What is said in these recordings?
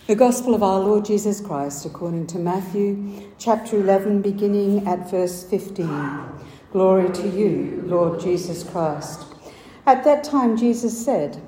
The Gospel of our Lord Jesus Christ according to Matthew, chapter 11, beginning at verse 15. Glory to you, Lord Jesus Christ. At that time Jesus said,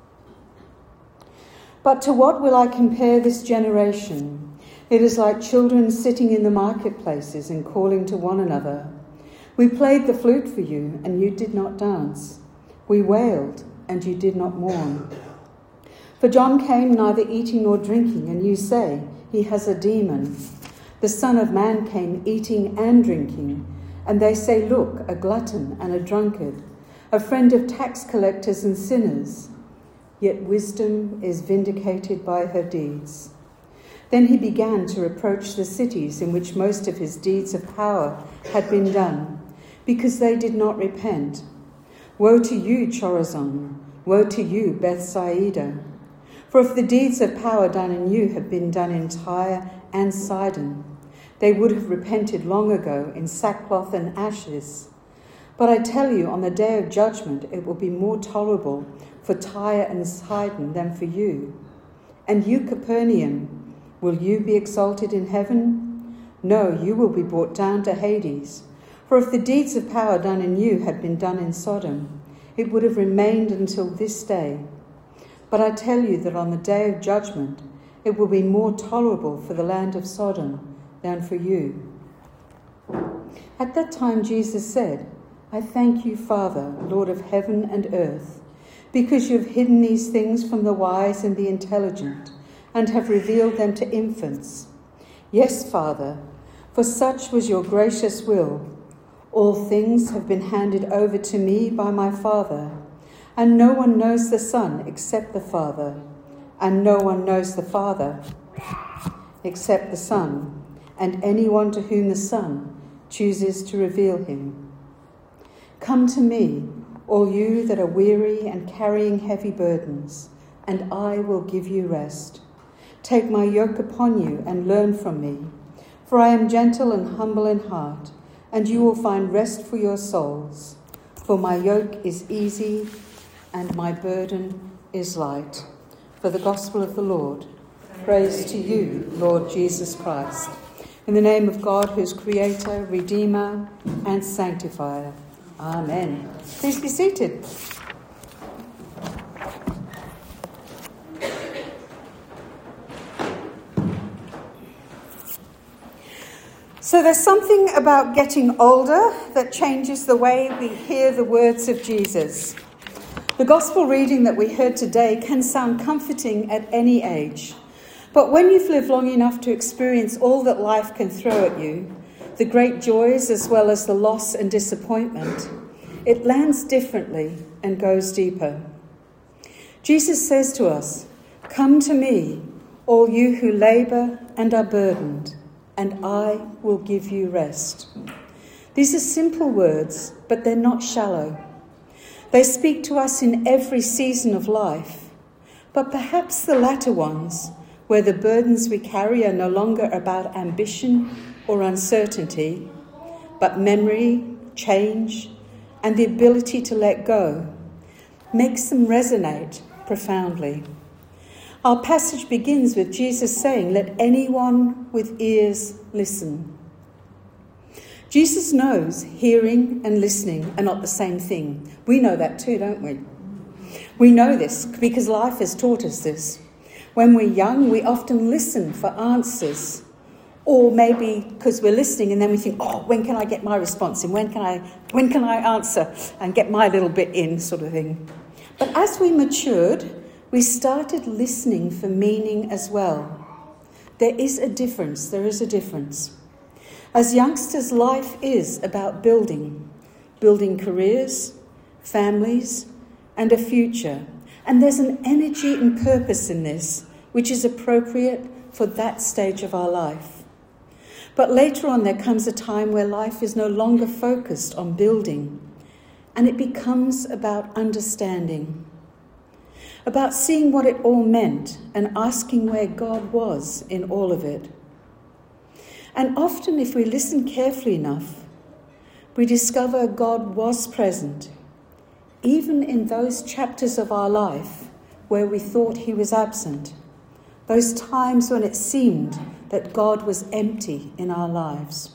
"But to what will I compare this generation? It is like children sitting in the marketplaces and calling to one another. We played the flute for you, and you did not dance. We wailed, and you did not mourn. For John came neither eating nor drinking, and you say, 'He has a demon.' The Son of Man came eating and drinking, and they say, 'Look, a glutton and a drunkard, a friend of tax collectors and sinners.' Yet wisdom is vindicated by her deeds." Then he began to reproach the cities in which most of his deeds of power had been done, because they did not repent. "Woe to you, Chorazin! Woe to you, Bethsaida! For if the deeds of power done in you had been done in Tyre and Sidon, they would have repented long ago in sackcloth and ashes. But I tell you, on the day of judgment it will be more tolerable for Tyre and Sidon than for you. And you, Capernaum, will you be exalted in heaven? No, you will be brought down to Hades. For if the deeds of power done in you had been done in Sodom, it would have remained until this day. But I tell you that on the day of judgment, it will be more tolerable for the land of Sodom than for you." At that time Jesus said, "I thank you, Father, Lord of heaven and earth, because you have hidden these things from the wise and the intelligent, and have revealed them to infants. Yes, Father, for such was your gracious will. All things have been handed over to me by my Father, and no one knows the Son except the Father, and no one knows the Father except the Son, and anyone to whom the Son chooses to reveal him. Come to me, all you that are weary and carrying heavy burdens, and I will give you rest. Take my yoke upon you and learn from me, for I am gentle and humble in heart, and you will find rest for your souls. For my yoke is easy and my burden is light." For the gospel of the Lord. Praise to you, Lord Jesus Christ. In the name of God, who is Creator, Redeemer, and Sanctifier. Amen. Please be seated. So there's something about getting older that changes the way we hear the words of Jesus. The gospel reading that we heard today can sound comforting at any age. But when you've lived long enough to experience all that life can throw at you, the great joys as well as the loss and disappointment, it lands differently and goes deeper. Jesus says to us, "Come to me, all you who labour and are burdened, and I will give you rest." These are simple words, but they're not shallow. They speak to us in every season of life, but perhaps the latter ones, where the burdens we carry are no longer about ambition or uncertainty, but memory, change, and the ability to let go, makes them resonate profoundly. Our passage begins with Jesus saying, "Let anyone with ears listen." Jesus knows hearing and listening are not the same thing. We know that too, don't we? We know this because life has taught us this. When we're young, we often listen for answers, or maybe because we're listening and then we think, "Oh, when can I get my response in? When can I answer and get my little bit in," sort of thing. But as we matured, we started listening for meaning as well. There is a difference. As youngsters, life is about building careers, families, and a future. And there's an energy and purpose in this, which is appropriate for that stage of our life. But later on, there comes a time where life is no longer focused on building, and it becomes about understanding, about seeing what it all meant and asking where God was in all of it. And often, if we listen carefully enough, we discover God was present, even in those chapters of our life where we thought he was absent. those times when it seemed that God was empty in our lives.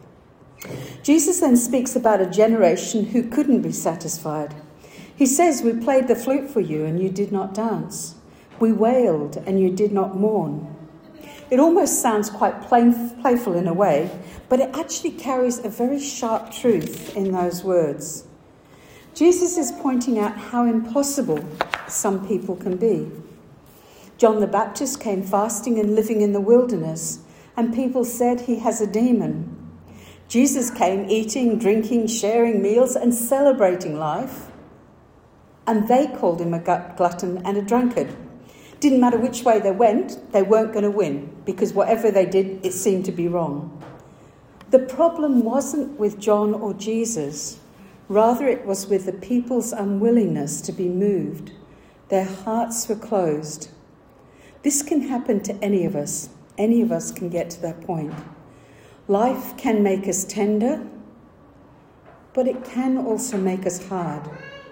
Jesus then speaks about a generation who couldn't be satisfied. He says, "We played the flute for you and you did not dance. We wailed and you did not mourn." It almost sounds quite playful in a way, but it actually carries a very sharp truth in those words. Jesus is pointing out how impossible some people can be. John the Baptist came fasting and living in the wilderness, and people said he has a demon. Jesus came eating, drinking, sharing meals and celebrating life, and they called him a glutton and a drunkard. Didn't matter which way they went, they weren't going to win, because whatever they did, it seemed to be wrong. The problem wasn't with John or Jesus. Rather, it was with the people's unwillingness to be moved. Their hearts were closed. This can happen to any of us. Any of us can get to that point. Life can make us tender, but it can also make us hard.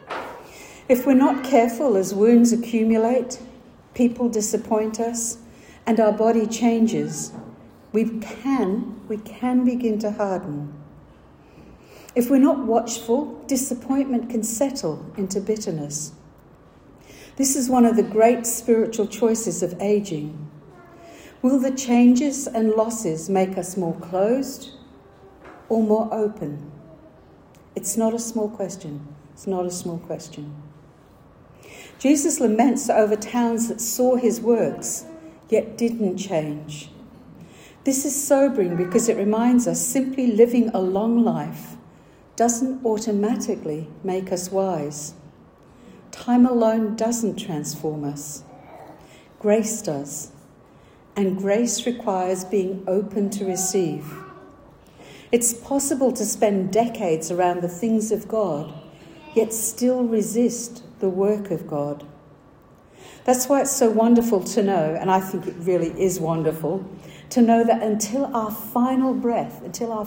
If we're not careful, as wounds accumulate, people disappoint us, and our body changes, we can begin to harden. If we're not watchful, disappointment can settle into bitterness. This is one of the great spiritual choices of aging. Will the changes and losses make us more closed or more open? It's not a small question. It's not a small question. Jesus laments over towns that saw his works, yet didn't change. This is sobering because it reminds us simply living a long life doesn't automatically make us wise. Time alone doesn't transform us. Grace does. And grace requires being open to receive. It's possible to spend decades around the things of God, yet still resist the work of God. That's why it's so wonderful to know, and I think it really is wonderful, to know that until our final breath,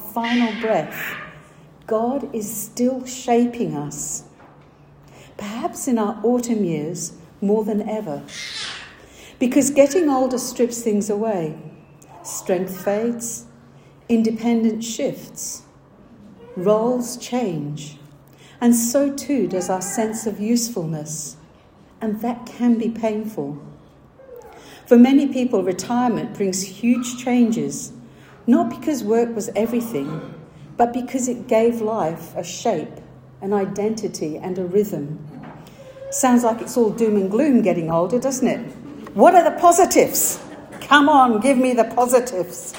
God is still shaping us. Perhaps in our autumn years more than ever. Because getting older strips things away. Strength fades, independence shifts, roles change, and so too does our sense of usefulness, and that can be painful. For many people, retirement brings huge changes, not because work was everything, but because it gave life a shape, an identity, and a rhythm. Sounds like it's all doom and gloom getting older, doesn't it? What are the positives? Come on, give me the positives.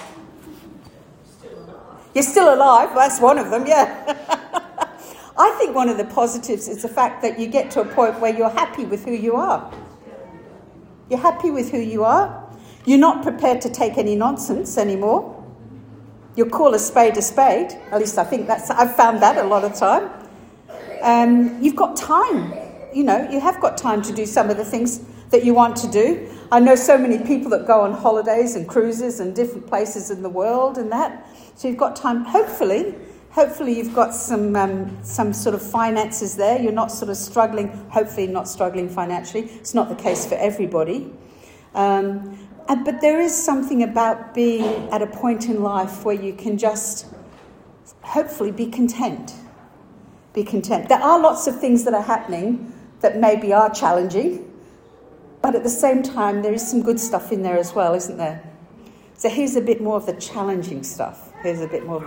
You're still alive, that's one of them, yeah. I think one of the positives is the fact that you get to a point where you're happy with who you are. You're happy with who you are. You're not prepared to take any nonsense anymore. You'll call a spade a spade. At least I think I've found that a lot of time. You've got time. You have got time to do some of the things that you want to do. I know so many people that go on holidays and cruises and different places in the world and that. So you've got time. Hopefully you've got some sort of finances there. You're not sort of struggling, hopefully not struggling financially. It's not the case for everybody. But there is something about being at a point in life where you can just hopefully be content. Be content. There are lots of things that are happening that maybe are challenging, but at the same time, there is some good stuff in there as well, isn't there? So here's a bit more of the challenging stuff. There's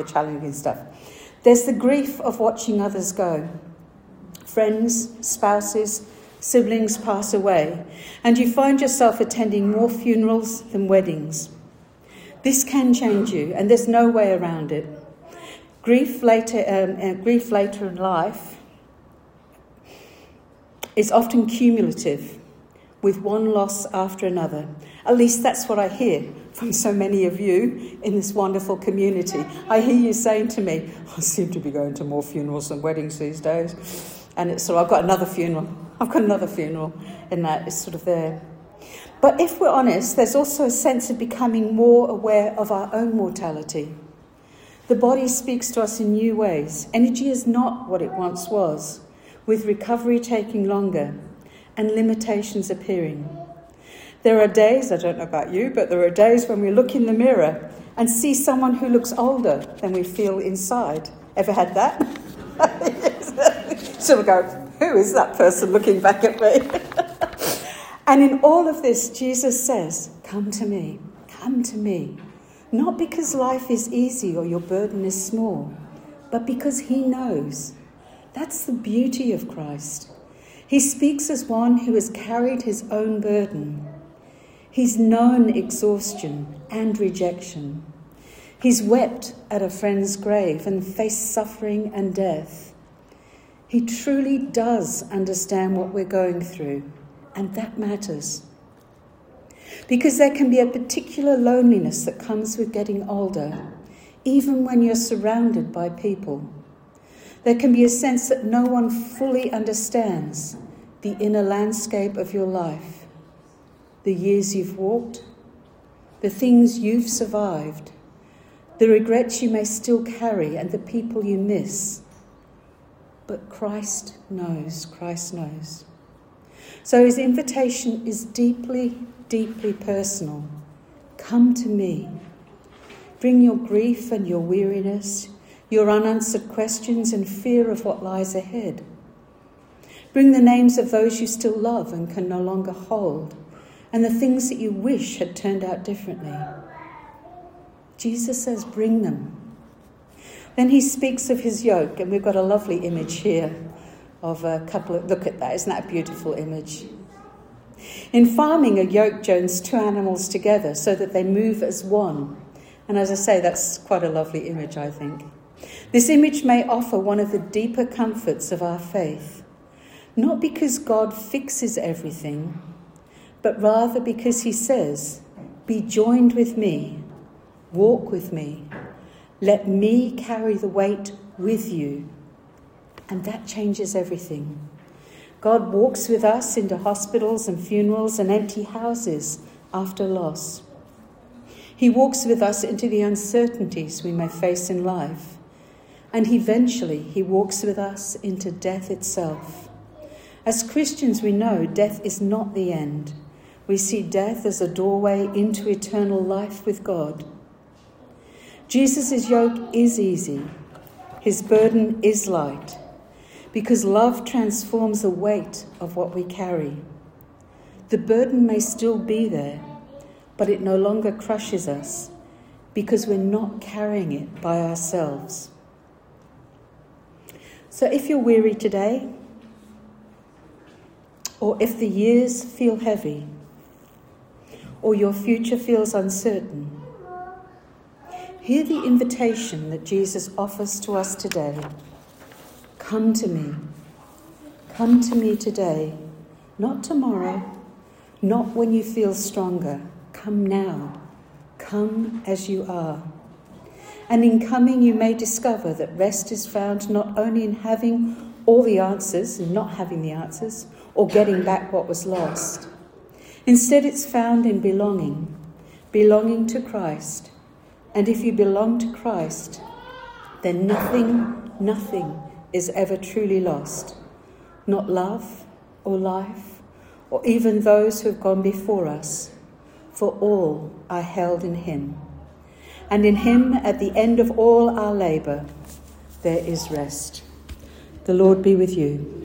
the grief of watching others go. Friends, spouses, siblings pass away, and you find yourself attending more funerals than weddings. This can change you, and there's no way around it. Grief later in life is often cumulative, with one loss after another. At least that's what I hear from so many of you in this wonderful community. I hear you saying to me, I seem to be going to more funerals than weddings these days. And it's sort of, I've got another funeral, and that is sort of there. But if we're honest, there's also a sense of becoming more aware of our own mortality. The body speaks to us in new ways. Energy is not what it once was, with recovery taking longer and limitations appearing. There are days, I don't know about you, but there are days when we look in the mirror and see someone who looks older than we feel inside. Ever had that? So we go, who is that person looking back at me? And in all of this, Jesus says, come to me, come to me. Not because life is easy or your burden is small, but because he knows. That's the beauty of Christ. He speaks as one who has carried his own burden. He's known exhaustion and rejection. He's wept at a friend's grave and faced suffering and death. He truly does understand what we're going through, and that matters. Because there can be a particular loneliness that comes with getting older, even when you're surrounded by people. There can be a sense that no one fully understands the inner landscape of your life, the years you've walked, the things you've survived, the regrets you may still carry, and the people you miss. But Christ knows, Christ knows. So his invitation is deeply, deeply personal. Come to me. Bring your grief and your weariness, your unanswered questions and fear of what lies ahead. Bring the names of those you still love and can no longer hold, and the things that you wish had turned out differently. Jesus says, bring them. Then he speaks of his yoke, and we've got a lovely image here of a couple of, look at that, isn't that a beautiful image? In farming, a yoke joins two animals together so that they move as one. And as I say, that's quite a lovely image, I think. This image may offer one of the deeper comforts of our faith, not because God fixes everything, but rather because he says, be joined with me, walk with me, let me carry the weight with you. And that changes everything. God walks with us into hospitals and funerals and empty houses after loss. He walks with us into the uncertainties we may face in life. And eventually he walks with us into death itself. As Christians, we know death is not the end. We see death as a doorway into eternal life with God. Jesus' yoke is easy. His burden is light, because love transforms the weight of what we carry. The burden may still be there, but it no longer crushes us, because we're not carrying it by ourselves. So if you're weary today, or if the years feel heavy, or your future feels uncertain, hear the invitation that Jesus offers to us today. Come to me. Come to me today, not tomorrow, not when you feel stronger. Come now. Come as you are. And in coming, you may discover that rest is found not only in having all the answers and not having the answers, or getting back what was lost. Instead, it's found in belonging to Christ. And if you belong to Christ, then nothing is ever truly lost. Not love or life, or even those who have gone before us, for all are held in him. And in him, at the end of all our labour, there is rest. The Lord be with you.